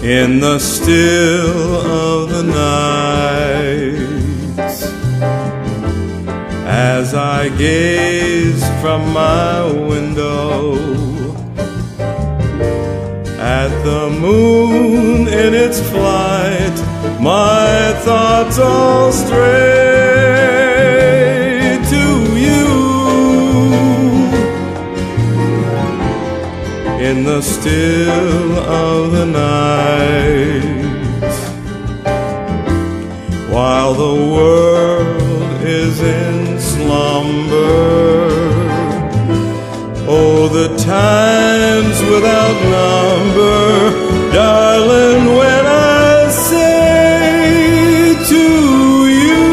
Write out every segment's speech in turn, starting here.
in the still of the night. As I gaze from my window at the moon in its flight, my thoughts all stray to you in the still of the night, while the world is in slumber. Oh, the times without number, darling, when I say to you,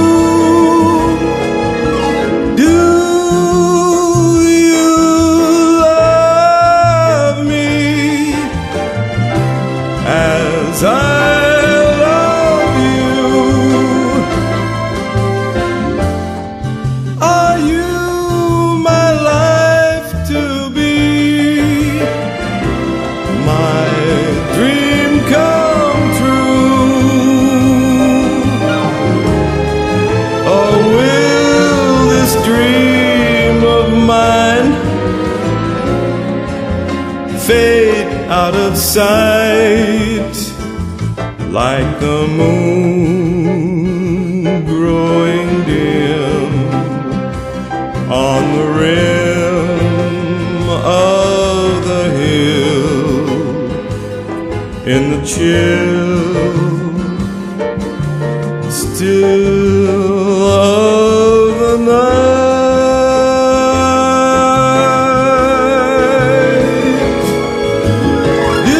do you love me as I love you? Are you my life to be, my dream come true? Or will this dream of mine fade out of sight like the moon growing dim on the rim of the hill in the chill still of the night? Do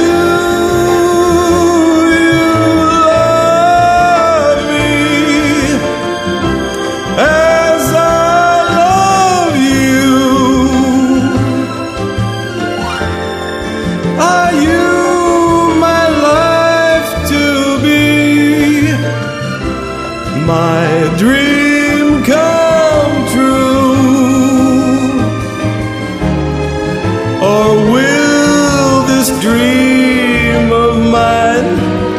you love me as I love you? Are you my life to be, my dream come true? Or will this dream of mine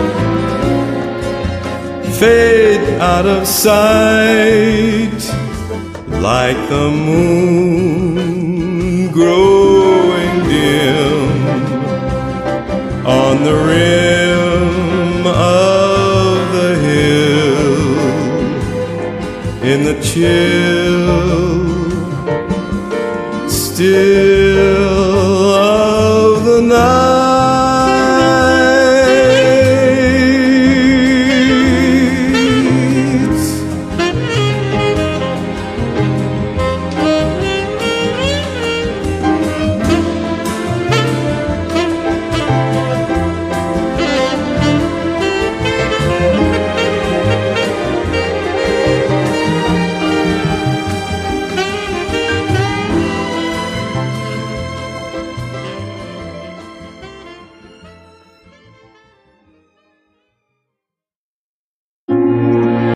fade out of sight like the moon growing dim on the rim of the hill in the chill still